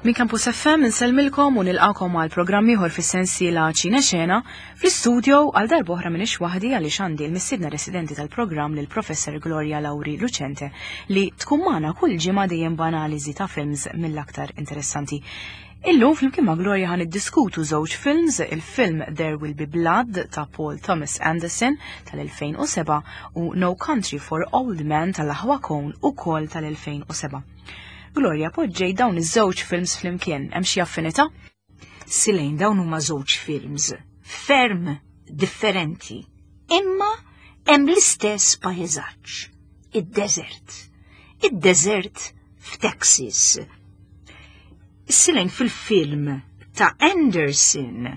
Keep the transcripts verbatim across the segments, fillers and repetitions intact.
Min Campus F M insellmilkom u nilqakom għal programmi ieħor fis-sensiela Ċina Xena fl-istudio għal darba oħra minix waħdi għaliex għandi l-mistiedna residenti tal-programm lil Professor Gloria Lauri Lucente li tkun magħna kull ġimgħa dejjem b'analiżi ta' films mill-aktar interessanti. Illum flimkien ma' Gloria ħan iddiskutu żewġ films, il-film There Will Be Blood ta' Paul Thomas Anderson tal-elfejn u seba' u No Country for Old Men tal-Aħwa Cohn ukoll tal-elfejn u seba'. Gloria, poġġej dawn iż-żewġ films flimkien, hemm xi affinità? Silejn dawn huma żewġ films ferm differenti, imma hemm l-istess pajjeżaġġ, id-deżert. Id-deżert f'Texas. Silejn fil-film ta' Anderson,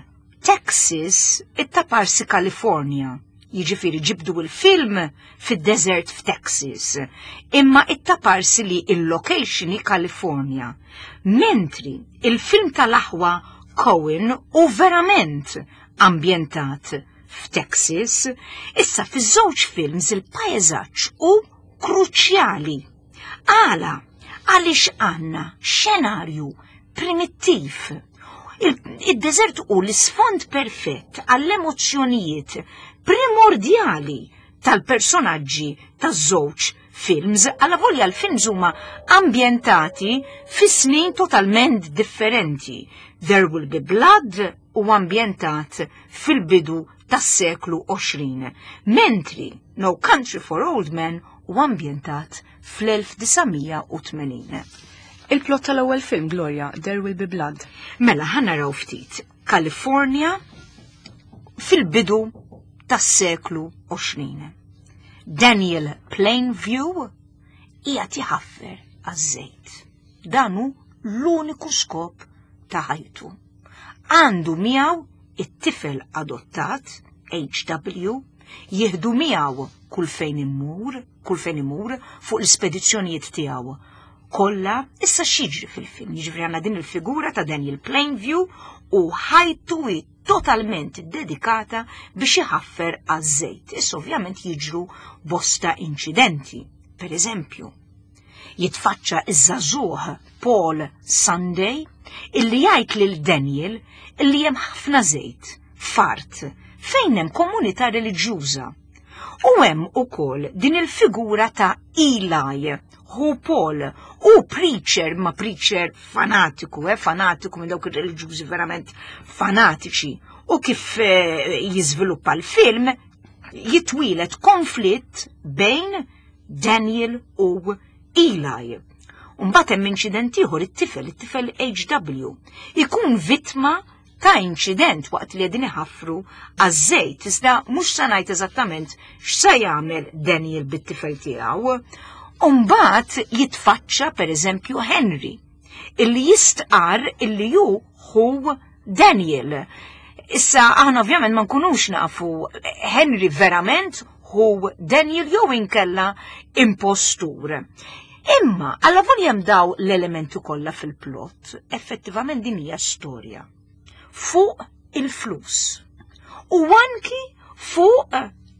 Texas it-taparsi California. Jiġifieri ġibdu il-film fid-deżert f'Texas, imma it-taparsi li il-location hi California, mentri il-film tal-Aħwa Cohn u verament ambjentat f'Texas, issa fiż-żewġ films il-pajjeżaġġ hu kruċjali. Għala għaliex għandna xenarju primittiv. Id-deżert hu l-isfond perfett għall-emozzjonijiet primordjali tal-personaġġi taż-żewġ films, alla volja l-films huma ambjentati fi snin totalment differenti. There Will Be Blood huwa ambjentat fil-bidu tas-seklu għoxrin, mentri No Country for Old Men huwa ambjentat fl-elf tisgħumija u tmenin. Il-plott tal-ewwel film, Gloria, There Will Be Blood. Mela ħanaraw ftit. California fil-bidu tas-seklu għoxrin. Daniel Plainview qiegħed iħaffer għaż-żejt. Dan hu l-uniku skop ta' ħajtu. Għandu miegħu it-tifel adottat, H W, jieħdu miegħu kull fejn imur, kull fejn imur fuq l-ispedizzjonijiet tiegħu. Kolla issa xiġri fil-film, jiġri għandna din il-figura ta' Daniel Plainview u ħajtu totalment dedikata biex iħaffer għaż-żejt. Issa ovvjament jiġru bosta inċidenti. Per eżempju, jitfaċċa iż-żagħżugħ Paul Sunday illi jgħid lil Daniel illi hemm ħafna żejt fart fejn hemm komunità reliġjuża. U hemm ukoll din il-figura ta' Eli, hu Paul, u preacher, ma preacher fanatiku, eh, fanatiku minn dawk ir-reliġjużi verament fanatiċi. U kif eh, jiżviluppa l-film, jitwilet konflitt bejn Daniel u Eli. Mbagħad hemm inċident ieħor it-tifel, it-tifel H W, ikun vittma ta' inċident waqt li qegħdin iħaffru għaż-żejt, iżda mhux se ngħid eżattament x'se jagħmel Daniel bit-tifel tiegħu. Mbagħad jitfaċċa pereżempju Henry, illi jistqar illi hu hu Daniel. Issa aħna ovvjament ma nkunux nafu Henry verament hu Daniel jew inkella impostur. Imma alla volja daw l-elementi kollha fil-plott, effettivament din hija storja fuq il-flus u anki fuq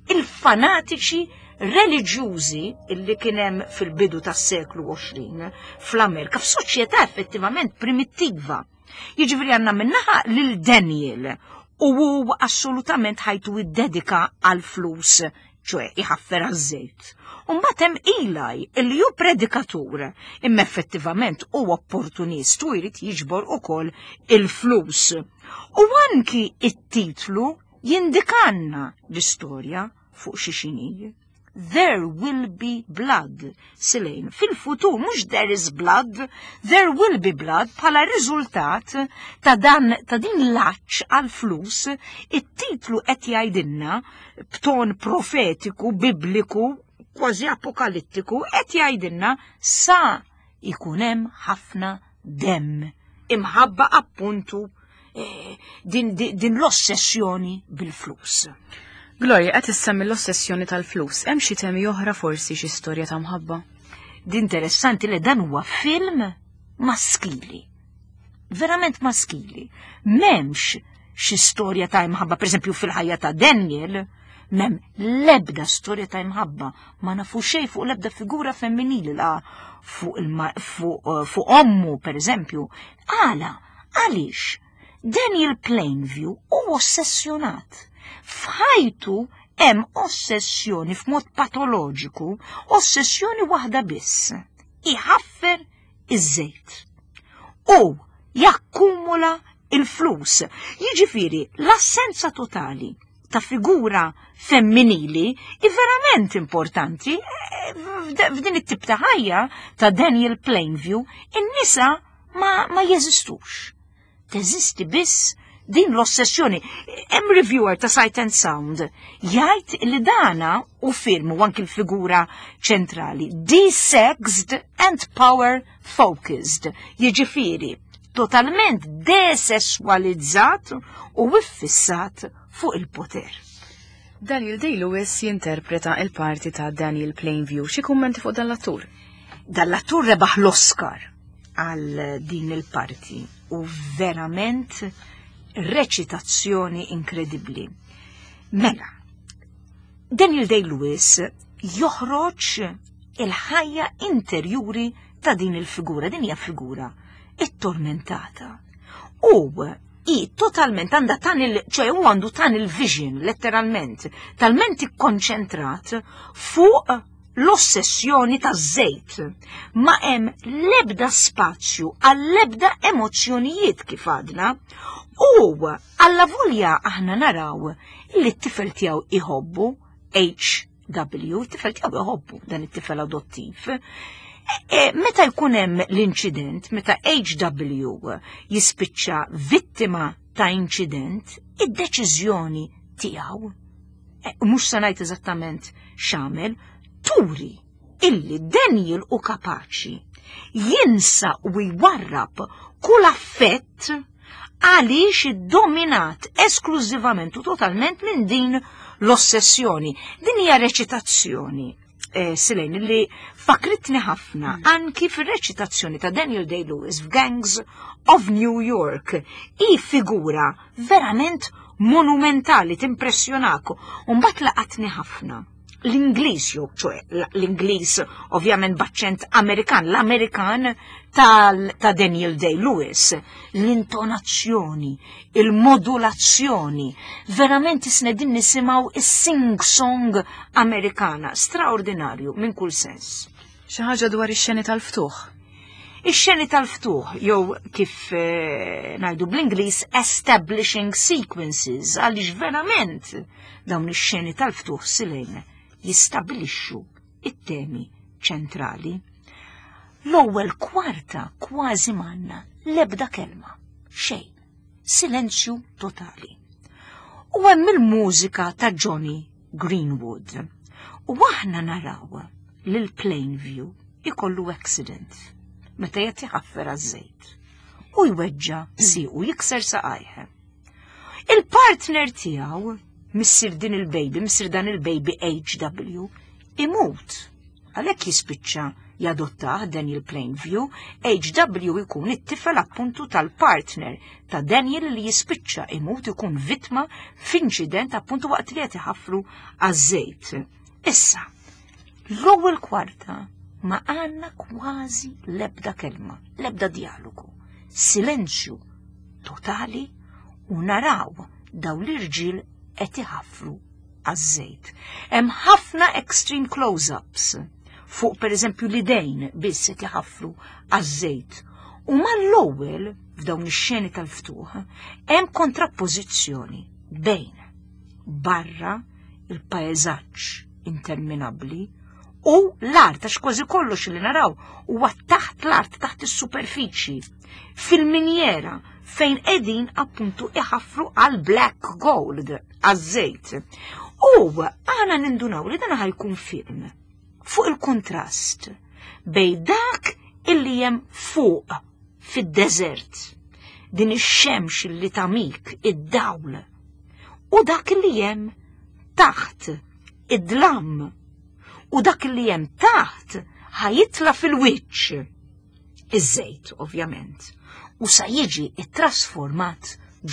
il-fanatiċi reliġjużi illi kien hemm fil-bidu tas-seklu għoxrin fl-Amerika f'soċjetà effettivament primittiva. Jiġifieri għandna minnaħa lil Daniel u hu assolutament ħajtu jiddedika għal flus, ċoe iħaffer għaż-żejt. U mbagħad hemm Eli illi hu predikatur, imma effettivament hu opportunist u jrid jiġbor ukoll il-flus. U anki it-titlu jindikanna l-istorja fuq xi xini. There will be blood. Silejn, fil-futur mhux there is blood, there will be blood bħala riżultat ta' dan ta' din l-aċċ għal flus, it-titlu qed jgħidilna b'ton profetiku, bibliku, kważi apokalittiku, qed jgħidilna sa ikun hemm ħafna demm imħabba appuntu eh, din, din, din l-ossessjoni bil-flus. Gloria, qed issemmi l-ossessjoni tal-flus, hemm xi temi oħra forsi xi storja ta' mħabba? D'interessanti li dan huwa film maskili. Verament maskili. M'hemmx xi storja ta' mħabba, pereżempju fil-ħajja ta' Daniel, mem lebda storja ta' imħabba, ma nafu xej fuq lebda figura femminili la fuq fuq fu ommu per eżempju. Għala, għalix, Daniel Plainview u ossessjonat. F'ħajtu hemm ossessjoni f'mod patoloġiku, ossessjoni waħda biss. Iħaffer iż-żejt. U jakkumula il-flus. Jiġifieri l-assenza totali ta' figura femminili i verament importanti f'din it-tip ta' ħajja ta' Daniel Plainview, in-nisa ma, ma jeżistux. Teżisti biss din l-ossessjoni. Hemm reviewer ta' Sight and Sound jgħid li dana u firmu anki l-figura ċentrali desexed and power focused. Jiġifieri totalment desessualizzat u iffissat fuq il-poter. Daniel Day-Lewis jinterpreta il-parti ta' Daniel Plainview. Xi kummenti fuq dan l-attur? Dan l-attur rebaħ l-Oscar għal din il-parti u verament reċitazzjoni inkredibbli. Mela, Daniel Day-Lewis joħroġ il-ħajja interjuri ta' din il-figura, din hija figura it-tormentata. U i totalment għandha tan il, ċoħe u għandu tan il-vision, letteralment, talment ikkonċentrat fuq l-ossessjoni ta' żejt. Ma hemm lebda spazju għall-ebda emozzjonijiet kif għadna, u għalla volja aħna naraw li t-tifel tiegħu iħobbu, H W, t-tifel tiegħu iħobbu dan it-tifel adottiv. E, meta jkun hemm l-inċident, meta H W jispiċċa vittima ta' inċident, id-deċiżjoni tiegħu, e, mhux se ngħid eżattament x'għamel, turi illi Daniel u kapaċi jinsa u jwarrab kull affett għaliex id-dominat esklużivament u totalment minn din l-ossessjoni. Din hija reċitazzjoni. Eh, Silejn, li fakritni ħafna anki fir-reċitazzjoni ta' Daniel Day-Lewis f'Gangs of New York. I figura verament monumentali, timpressjonaku. Mbagħad laqatni ħafna. L-Ingliż jew ċoe l-Ingliż ovvjament b'aċċent Amerikan, l-Amerikan ta' Daniel Day-Lewis, l-intonazzjoni, il-modulazzjoni, verament isnedin nisimgħu is-sing-song Amerikana, straordinarju minn kull sens. Xi ħaġa dwar ix-xeni tal-ftuħ. Ix-xeni tal-ftuħ jew kif eh, ngħidu bl-Ingliż establishing sequences għaliex verament dawn ix-xeni tal-ftuħ silejn jistabilixxu it-temi ċentrali. L-ewwel kwarta kważi m'għandna l-ebda kelma, xejn, silenzju totali. U hemm il-mużika ta' Johnny Greenwood. U aħna naraw lil Plainview ikollu accident meta qed iħaffer għaż-żejt u jweġġa' siequ jikser saqajh. Il-partner tiegħu Missir din il-baby, missir dan il-baby H W, imut. Għalhekk jispiċċa jadottaħ Daniel Plainview, H W ikun it-tifel appuntu tal-partner ta' Daniel li jispiċċa imut ikun vittma f'inċident appuntu waqt li qed iħaffru għaż-żejt. Issa, l-ewwel kwarta ma għandna kważi l-ebda kelma, l-ebda dialogu, silenzju totali u naraw daw l-irġiel qed iħaffru għaż-żejt. Hemm ħafna extreme close-ups fuq pereżempju l-idejn biss qed iħaffru għaż-żejt. U mal-ewwel f'dawn ix-xeni tal-ftuħ hemm kontrappożizzjoni bejn barra il-pajżaġġ interminabbli u l-art għax kważi kollox li naraw huwa taħt l-art, taħt is-superfiċi, fil-minjera fejn qegħdin appuntu iħaffru għal black gold, għaż-żejt. U għana nindunaw li dan ħajkun film fuq il-kontrast bej dak illi hemm fuq fid-deżert, din ix-xemx illi tamik id-dawl, u dak illi hemm taħt id-dlam, u dak illi hemm taħt ħajitla fil-wiċċ. Iż-żejt, ovvjament, u sa jiġi it-trasformat ġo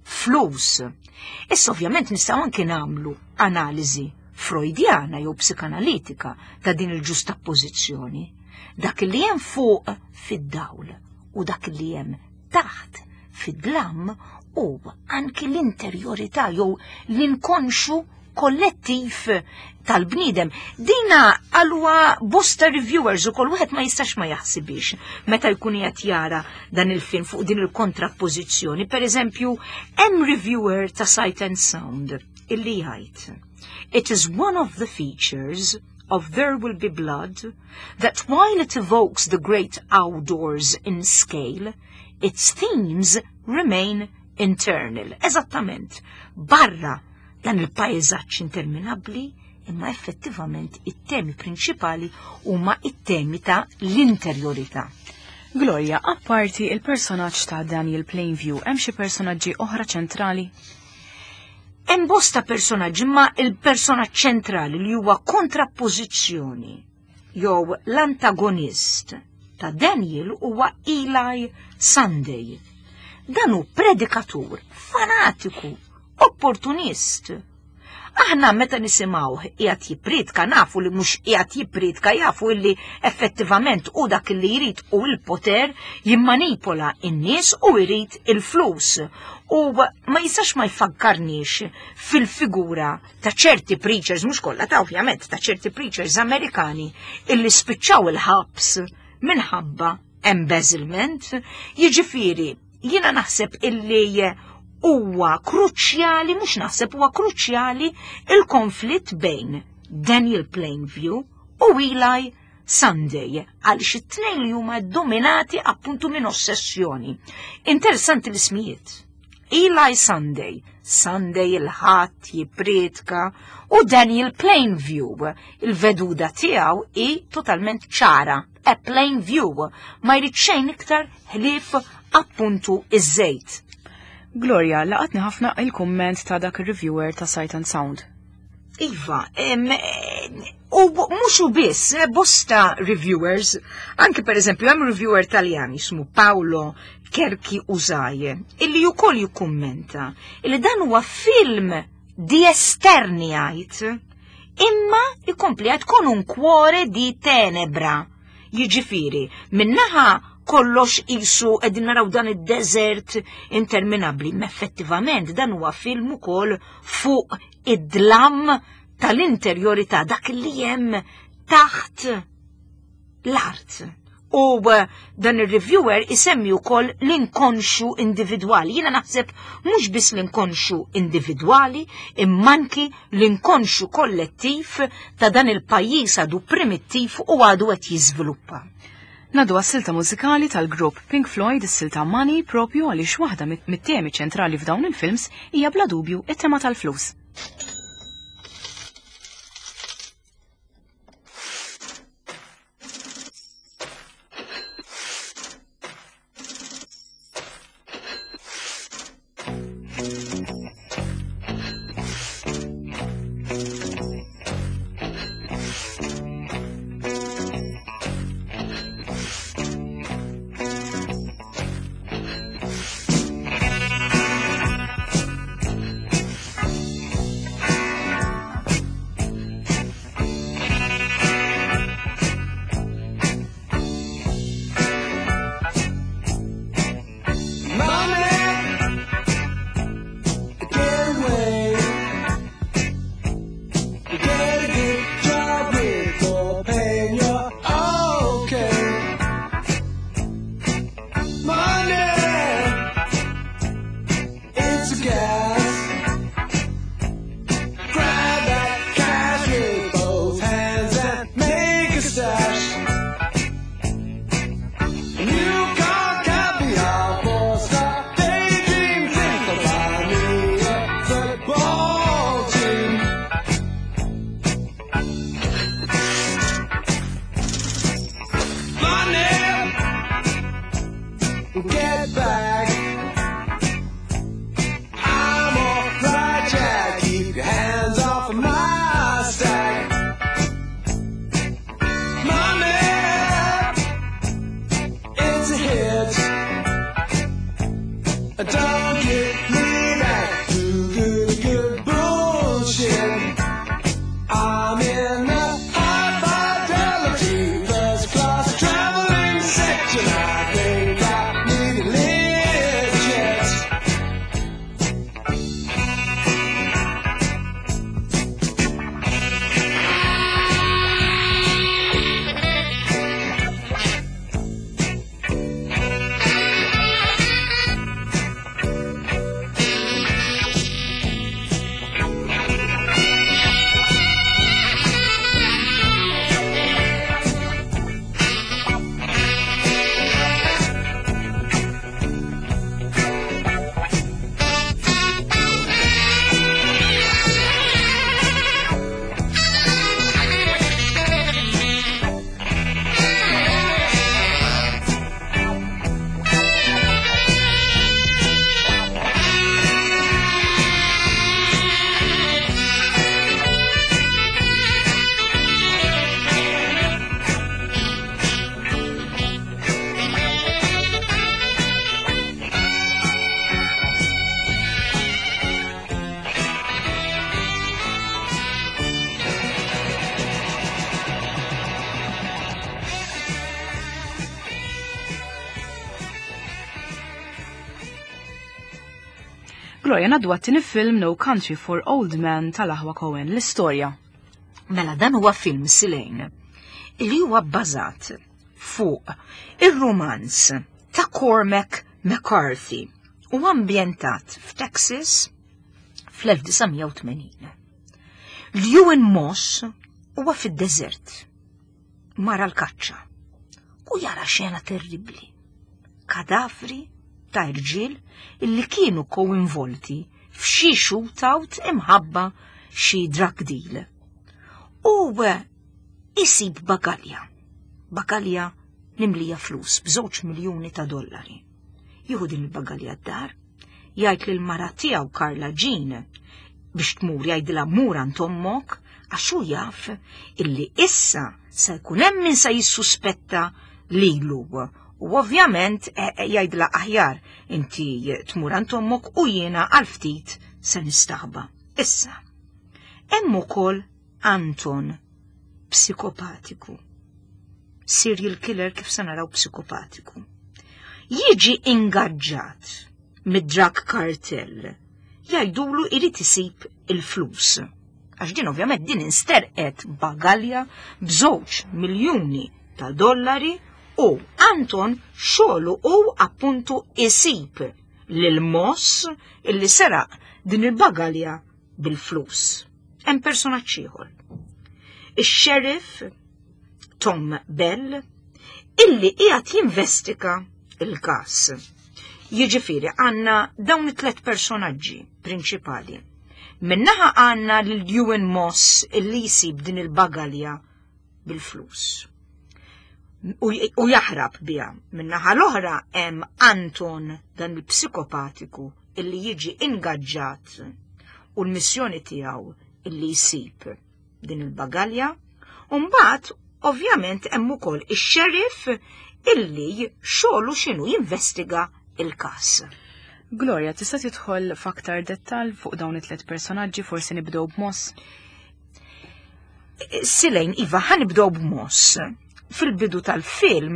flus. Issa ovvjament nistgħu anke nagħmlu analiżi freudjana jew psikanalitika ta' din il-ġustappożizzjoni. Dak li hemm fuq fid-dawl u dak li hemm taħt fid-dlam u anki l-interjorità jew l-inkonxu kollettiv tal-bniedem. Dina għalwa bosta reviewers u kol wieħed ma jistax ma jaħsibix meta jkun qed jara dan il-film fuq din il-kontrappożizzjoni. Per eżempju, hemm reviewer ta' Sight and Sound illi jgħid: It is one of the features of There Will Be Blood that while it evokes the great outdoors in scale, its themes remain internal. Eżattament, barra dan il-pajzaġġ interminabbli, imma effettivament it-temi prinċipali huma it-temi ta' l-interjorità. Gloria, apparti il-personaġġ ta' Daniel Plainview, hemm xi personaġġi oħra ċentrali? Hemm bosta personaġġi, imma il-personaġġ ċentrali li huwa kontrappożizzjoni jew l-antagonist ta' Daniel huwa Eli Sunday. Dan hu predikatur, fanatiku, opportunist. Aħna meta nisimgħu qiegħed jippridka nafu li mhux qiegħed jippridka, jafu illi effettivament u dak li jrid u l-poter jimmanipola n-nies u jrid il-flus. U ma jistax ma jfakkarniex fil-figura ta' ċerti preachers, mhux kollha ta' ovvjament ta' ċerti preachers Amerikani illi spiċċaw il-ħabs minħabba embezzlement. Jiġifieri jiena naħseb illi huwa kruċjali, mhux naħseb huwa kruċjali il-konflitt bejn Daniel Plainview u Eli Sunday, għaliex it-tnejn li huma dominati appuntu minn ossessjoni. Interessanti l-ismijiet. Eli Sunday, Sunday il-ħadd jippretka, u Daniel Plainview, il-veduda tiegħu hi totalment ċara. A Plainview ma jrid xejn iktar ħlief appuntu iż-żejt. Gloria, laqatni ħafna il-komment ta' dak il-reviewer ta' Sight and Sound. Iva, u mhux u biss, bosta reviewers, anke per eżempju hemm reviewer Taljan jismu Paolo Kerki Uzaje, illi wkoll jikkummenta illi dan huwa film di esterni għajt, imma jkompli għajt kon un cuore di tenebra. Jiġifieri, minnaħa kollox isu qegħdin naraw dan id-desert interminabbli, ma effettivament dan huwa film ukoll fuq id-dlam tal-interjorità dak li hemm taħt l-art. U dan ir-reviewer isemmi wkoll l-inkonxu individwali. Jiena naħseb mhux biss l-inkonxu individwali, imma anki l-inkonxu kollettiv ta' dan il-pajjiż għadu primittiv u għadu qed jiżviluppa. Nadu għas-silta mużikali tal-grupp Pink Floyd is-silta Money propju għaliex waħda mit-temi ċentrali f'dawn il-films hija bla dubju it-tema tal-flus. Don't get me Gloria, naddu għattini film No Country for Old Men tal-Aħwa Cohen, l-istorja. Mela dan huwa film Silejn li huwa bbażat fuq ir-romanz ta' Cormac McCarthy u ambjentat f'Texas fl-elf tisa' u tmenin. Lewin Moss huwa fid-deżert mara l-kaċċa u jara xena terribli. Kadafri ta' irġiel illi kienu koinvolti f'xi shootout imħabba xi drug deal. U isib bagalja, bagalja nimlija flus b'żewġ miljuni ta' dollari. Jieħu din il-bagalja d-dar, jgħid lil mara tiegħu Karla Jean biex tmur jgħidilha mur għand ommok għax hu jaf illi issa se jkun hemm min se jissuspetta lilu. U ovvjament jgħidla aħjar inti tmur għand ommok u jiena għal ftit se nistaħba. Issa, hemm ukoll Anton, psikopatiku. Serial killer kif se naraw psikopatiku. Jiġi ingaġġat mid-drug cartel. Jgħidulu irid isib il-flus. Għax din ovvjament din insterqet bagalja b'żewġ miljuni ta' dollari u Anton xogħlu u appuntu isib lil Moss illi seraq din il-bagalja bil-flus. Hemm personaġġ ieħor. Ix-sheriff Tom Bell illi qiegħed jinvestiga il-każ. Jiġifieri għandna dawn it-tlet personaġġi prinċipali. Minnaħa għandna lil Lewin Moss illi jsib din il-bagalja bil-flus. U jaħrab biha. Minnaħa l-oħra hemm Anton dan il-psikopatiku illi jiġi ingaġġat u l-missjoni tiegħu illi jsib din il-bagalja, u mbagħad ovvjament hemm ukoll ix-sheriff illi xogħlu x'inhu jinvestiga il-każ. Gloria, tista' tidħol f'aktar dettall fuq dawn it-tliet personaġġi, forsi nibdew b'Moss? Silejn, iva, ħanibdew b'Moss. Fil-bidu tal-film,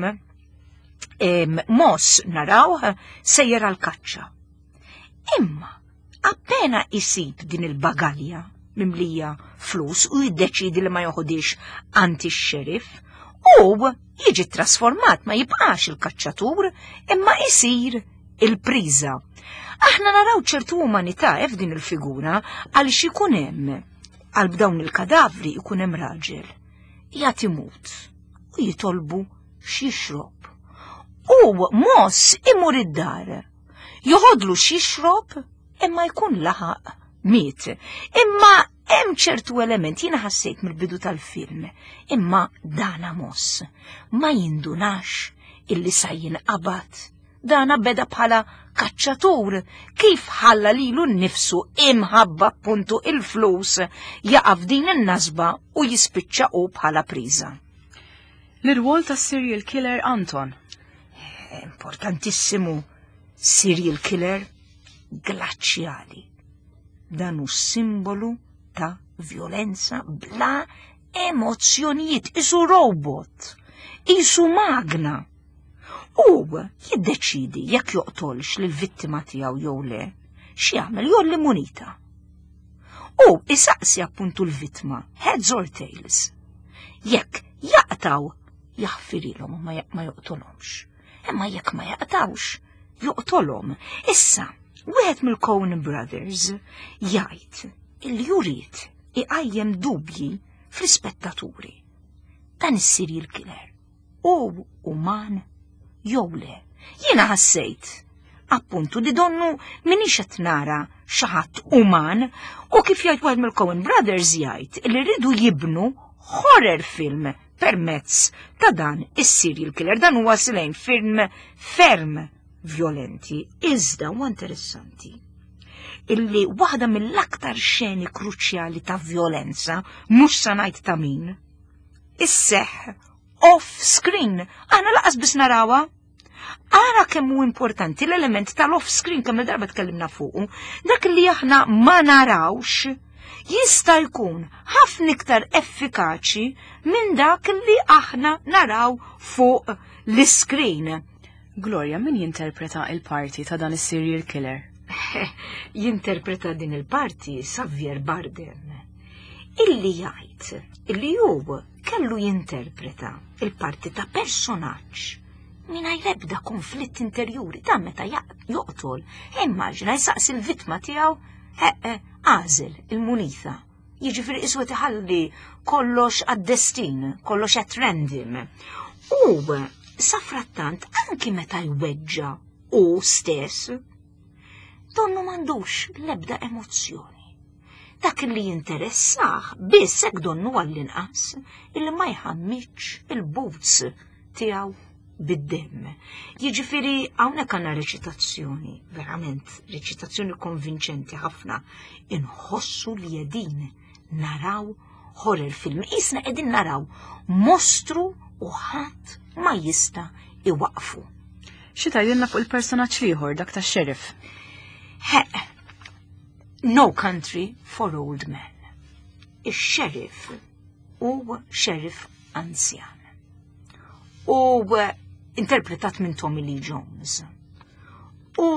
Moss narawh sejjer għal kaċċa. Imma, appena isib din il-bagalja mimlija flus u jiddeċidi li ma joħodix anti x-xeriff, u jiġi trasformat ma jibqax il-kaċċatur imma isir il-priża. Aħna naraw ċertu umanità f'din il-figura għaliex ikun hemm għal b'dawn il-kadavri ikun hemm raġel jagħti imut u jitolbu x'jixrob. U Moss imur id-dar, joħodlu x'jixrob imma jkun laħaq miet. Imma hemm ċertu element jiena ħassejt mill-bidu tal-film, imma dana Moss ma jindunax illi sa jinqabad. Dana beda bħala kaċċatur, kif ħalla lilu nnifsu imħabba puntu il-flus jaqaf din in-nasba u jispiċċa u bħala priża. L-irwol ta' serial killer Anton. Importantissimu, serial killer glaċjali. Dan hu simbolu ta' violenza bla emozzjonijiet, isu robot, isu magna. U jiddeċidi jekk joqtolx lill-vittima tiegħu jew le, x'jagħmel jolli munita. U isaqsi appuntu l-vittma, heads or tails. Jekk jaqtaw jaħfirilhom ma joqtolhomx. Imma jekk ma jaqtawx, joqtolhom. Issa, wieħed mill-Coen Brothers jgħid il jurid iqajjem dubji fl-ispettaturi. Dan is-serial killer u uman jew le. Jiena ħassejt appuntu li donnu minix qed nara xi ħadd uman u kif jgħid waħed mill-Coen Brothers jgħid li rridu jibnu horror film permezz ta' dan is-serial killer. Dan huwa silejn film ferm violenti, iżda u interessanti. Illi waħda mill-aktar xeni kruċjali ta' violenza, mhux sa ngħid ta' min, isseħ off-screen. Aħna laqas biss narawha. Ara kemm hu importanti l-element tal-off-screen kemm il-darba tkellimna fuqu, dak li aħna ma narawx jista' jkun ħafna iktar effikaċi minn dak li aħna naraw fuq l-screen. Gloria, min jinterpreta il-parti ta' dan is-serial killer? jinterpreta din il-parti Xavier Bardem, illi jgħid illi hu kellu jinterpreta il-parti ta' personaġġ mingħajr ebda konflitt interjuri ta' meta joqtol. Immaġina jsaqsi il-vittma tiegħu għażel il-munita. Jiġifieri iswed iħalli kollox għad-destin, kollox at random. U sa frattant anki meta jweġġa u stess donnu m'għandux l-ebda emozzjoni. Dak li jinteressaħ biss hekk donnu għall-inqas illi ma jħammitx il-boots tiegħu bid-demm. Jiġifieri hawnhekk għandna reċitazzjoni, verament reċitazzjoni konvinċenti ħafna. Inħossu li qegħdin naraw horror film. Isna qegħdin naraw mostru u ħadd ma jista' iwaqfu. Xi tgħidilna fuq il-personaġġ ieħor dak tax-xeriff? No Country for Old Men. Ix-xeriff huwa xeriff anzjan. U interpretat minn Tommy Lee Jones. U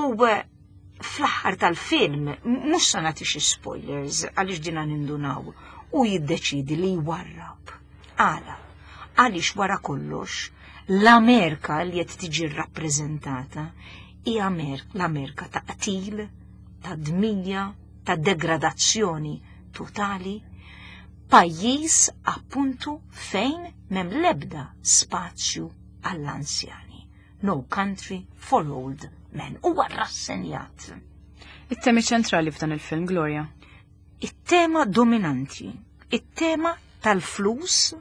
fl-aħħar tal-film, mhux se nagħti xi spoilers għaliex dina nindunaw, u jiddeċidi li jwarrab. Għala, għaliex wara kollox l-Amerika li qed tiġi rrappreżentata hija l-Amerika ta' qatil, ta' dmija, ta' degradazzjoni totali, pajjiż appuntu fejn m'hemm l-ebda spazju għall-anzjani. No Country for Old Men. Huwa rassenjat. It-temi ċentrali f'dan il-film, Gloria? It-tema dominanti, it-tema tal-flus,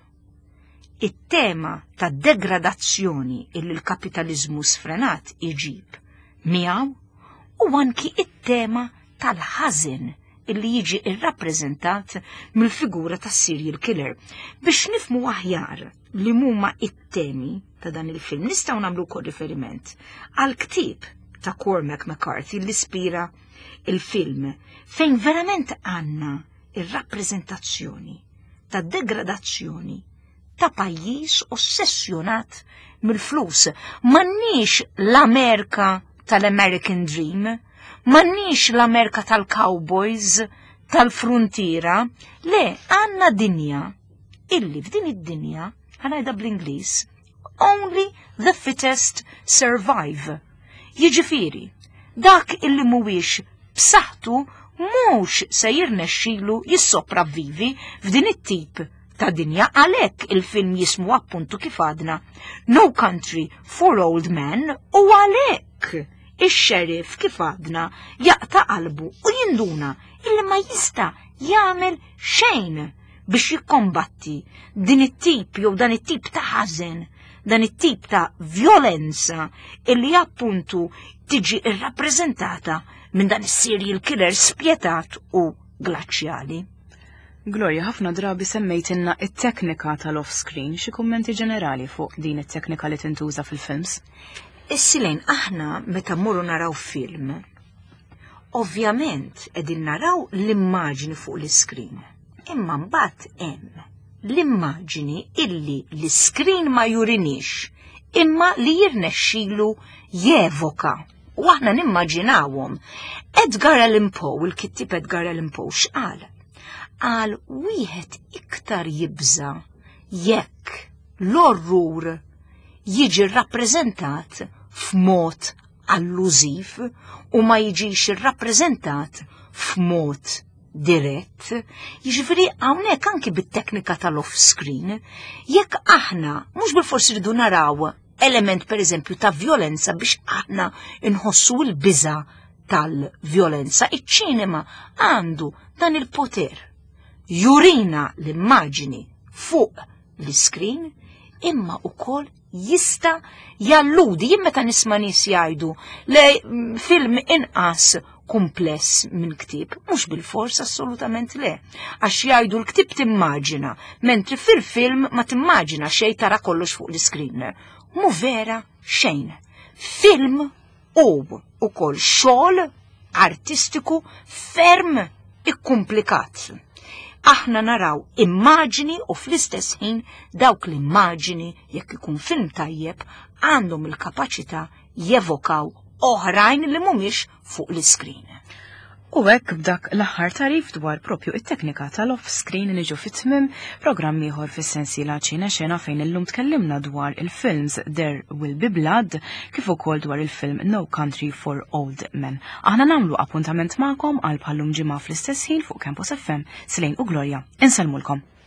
it-tema ta' degradazzjoni illi l-kapitalizmu sfrenat iġib miegħu, u anki it-tema tal-ħażin illi jiġi irrappreżentat mill-figura tas-serial killer. Biex nifmu aħjar li huma it-temi ta' dan il-film nistgħu nagħmlu wkoll riferiment għal ktieb ta' Cormac McCarthy li ispira il-film fejn verament għandna ir-rappreżentazzjoni ta' degradazzjoni ta' pajjiż ossessjonat mill-flus. M'għandniex l-Amerika tal-American Dream, m'għandniex l-Amerika tal-cowboys, tal-frontiera, le għandna dinja illi f'din id-dinja ħanajda bl-Ingliż only the fittest survive. Jiġifieri, dak illi mhuwiex b'saħħtu mhux se jirnexxielu jissopravvivi f'din it-tip ta' dinja. Għalhekk il-film jismu appuntu kif għadna No Country for Old Men, u għalhekk ix-xeriff kif għadna jaqta' qalbu u jinduna illi ma jista' jagħmel xejn biex jikkombatti din it-tip jew dan it-tip ta' ħażen, dan it-tip ta' violenza illi appuntu tiġi irrappreżentata minn dan is-serial killer spjetat u glaċjali. Gloria, ħafna drabi semmejtinna it-teknika tal-off-screen, xi kummenti ġenerali fuq din it-teknika li tintuża fil-films? Is-silejn aħna meta mmorru naraw film, ovvjament qegħdin naraw l-immaġni fuq l-iskrin. Imma mbagħad hemm l-immaġni illi l-iskrin ma jurinix, imma li jirnexxielu jevoka. U aħna nimmaġinawhom. Edgar Allan Poe, il-kittib Edgar Allan Poe x'qal? Qal wieħed iktar jibża jekk l-orrur jiġi rrappreżentat f'mod allużiv u ma jiġix irrappreżentat f'mod dirett. Jiġifieri hawnhekk anki bit-teknika tal-off-screen, jekk aħna mhux bil-forsi rridu naraw element pereżempju ta' violenza biex aħna inħossu l-biża tal-violenza, iċ-ċinema għandu dan il-poter jurina l-immaġini fuq l-iskrin, imma ukoll jista' jalludi. Jien meta nisma' nies jgħidu le film inqas kumpless minn ktieb, mhux bil-fors assolutament le, għax jgħidu l-ktieb timmaġina, mentri fil-film ma timmaġina xejn tara kollox fuq l-iskrin. Mu vera xejn. Film u ukoll xogħol artistiku ferm ikkumplikat. Aħna naraw immaġini u fl-istess ħin dawk l-immaġini jekk ikun film tajjeb għandhom il-kapaċità jevokaw oħrajn li mhumiex fuq l-iskrin. U hekk b'dak l-aħħar tarif dwar propju it-teknika tal-off-screen niġu fit-tmim programm ieħor fis-sensiela ċina xena fejn illum tkellimna dwar il-films There Will Be Blood kif ukoll dwar il-film No Country for Old Men. Aħna nagħmlu appuntament magħkom għal bħallum ġimgħa fl-istess ħin fuq Campus F M Silejn u Gloria. Inselmulkom.